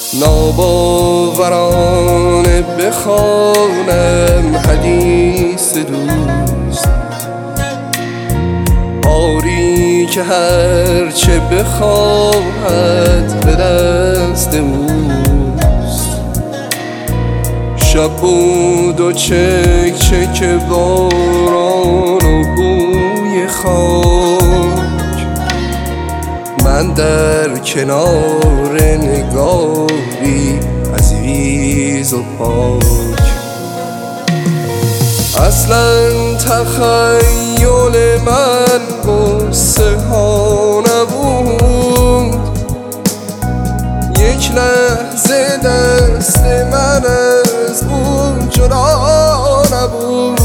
ناباورانه بخوانم حدیث دوست، آری که هرچه بخواهد به دست اوست. شب بود و چک چک باران و بوی خاک، من در کنار نگاری عزیز و پاک. اصلا تخیل من قصه ها نبود، یک لحظه دست من از اون جدا نبود.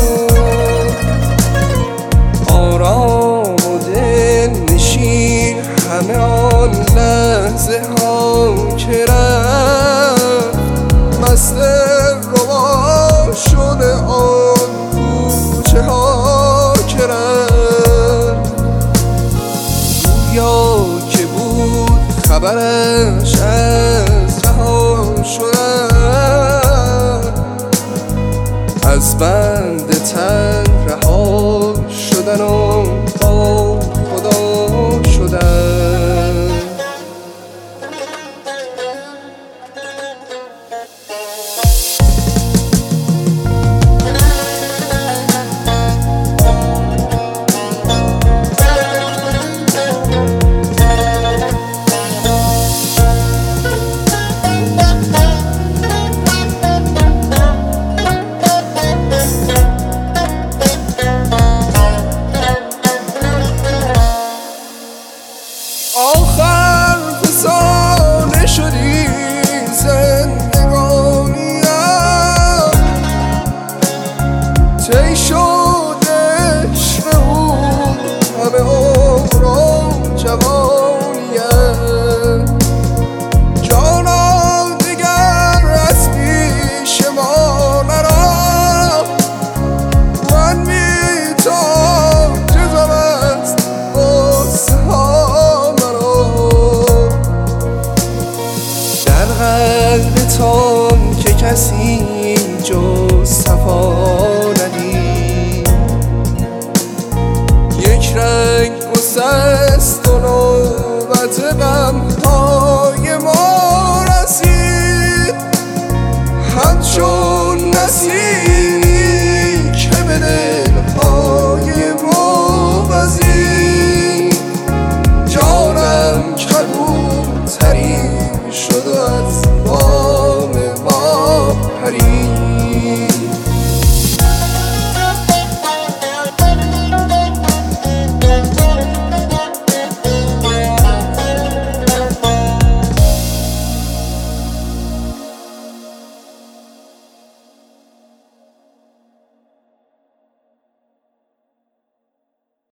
آرام و دل نشین همه آن لحظه ها که رفت، مست روا شده آن کوچه ها که رفت. گویا که بود خبرش از رها شدن، از بند تن رها شدن و با خدا شدن. آخر فسانه شدی زندگانیم، طی شد عشق او همه عمر و جوانیم. جانا دیگر از پیش ما نرفت، من میتاجزم از قصه ها مرا. در قلب تام که کسی جز صفا ندید، یک رنگ گسست و نوبت غم